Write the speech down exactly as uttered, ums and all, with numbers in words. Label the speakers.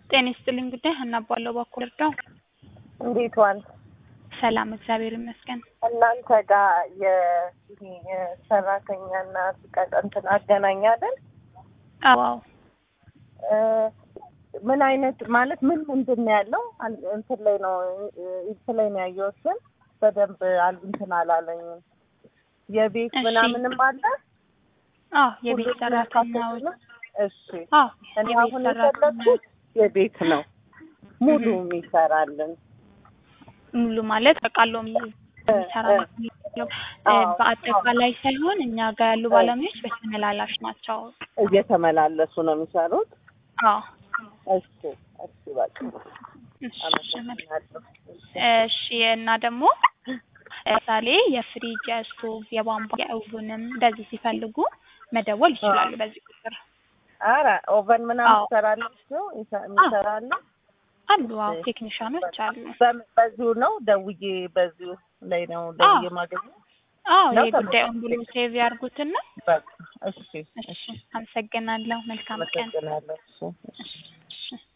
Speaker 1: ጤና ይስጥልኝ ጉዳይ ሀና ባለው በኩል እርዳው።
Speaker 2: እንዴት ዋል?
Speaker 1: ሰላም እግዚአብሔር ይመስገን።
Speaker 2: እናንተ ጋር የሰራተኛና እንትን አገናኛለን?
Speaker 1: አዎ።
Speaker 2: ምን አይነት ማለት ምን ምንድን ነው ያለው? እንትን ላይ ነው እንትን ላይ ነው ያየሁት። በደንብ እንትን አላለኝም። የቤት ምናምንም አለ?
Speaker 1: አዎ የቤት ሰራተኛዎች።
Speaker 2: እሺ አዎ እኔ አሁን የፈለኩት የቤት ነው ሙሉ የሚሰራልን።
Speaker 1: ሙሉ ማለት ተቃሎም የሚሰራ በአጠቃላይ ሳይሆን እኛ ጋር ያሉ ባለሙያዎች በተመላላሽ ናቸው።
Speaker 2: እየተመላለሱ ነው የሚሰሩት?
Speaker 1: አዎ።
Speaker 2: እሺ እሺ በቃ
Speaker 1: እሺ እና ደግሞ ለምሳሌ የፍሪጅ የስቶቭ የቧንቧ የኦቨንም እንደዚህ ሲፈልጉ መደወል ይችላሉ በዚህ ቁጥር።
Speaker 2: አረ ኦቨን ምናምን ይሰራላችሁ? ይሰራሉ
Speaker 1: አሉ። አዎ ቴክኒሻኖች አሉ።
Speaker 2: በዚሁ ነው ደውዬ በዚሁ ላይ ነው ደውዬ ማገኘው?
Speaker 1: አዎ የጉዳዩን ብሎ ሴቭ ያርጉትና
Speaker 2: በቃ እሺ
Speaker 1: እሺ አመሰግናለሁ። መልካም ቀን።
Speaker 2: አመሰግናለሁ። እሺ